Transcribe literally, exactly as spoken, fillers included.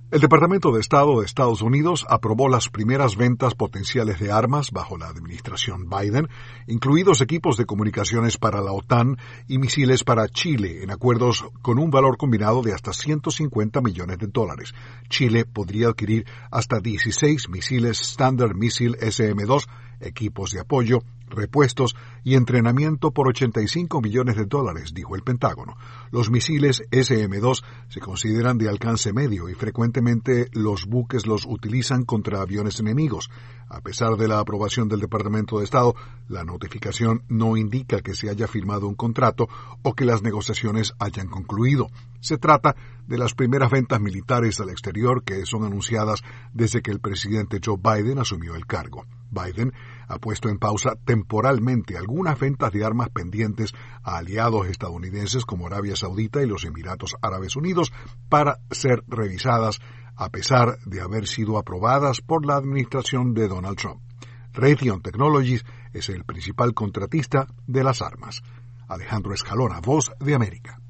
El Departamento de Estado de Estados Unidos aprobó las primeras ventas potenciales de armas bajo la administración Biden, incluidos equipos de comunicaciones para la OTAN y misiles para Chile, en acuerdos con un valor combinado de hasta ciento cincuenta millones de dólares. Chile podría adquirir hasta dieciséis misiles Standard Missile S M dos, equipos de apoyo, repuestos y entrenamiento por ochenta y cinco millones de dólares, dijo el Pentágono. Los misiles S M dos se consideran de alcance medio y frecuentemente los buques los utilizan contra aviones enemigos. A pesar de la aprobación del Departamento de Estado, la notificación no indica que se haya firmado un contrato o que las negociaciones hayan concluido. Se trata de las primeras ventas militares al exterior que son anunciadas desde que el presidente Joe Biden asumió el cargo. Biden ha puesto en pausa temporalmente algunas ventas de armas pendientes a aliados estadounidenses como Arabia Saudita y los Emiratos Árabes Unidos para ser revisadas a pesar de haber sido aprobadas por la administración de Donald Trump. Raytheon Technologies es el principal contratista de las armas. Alejandro Escalona, Voz de América.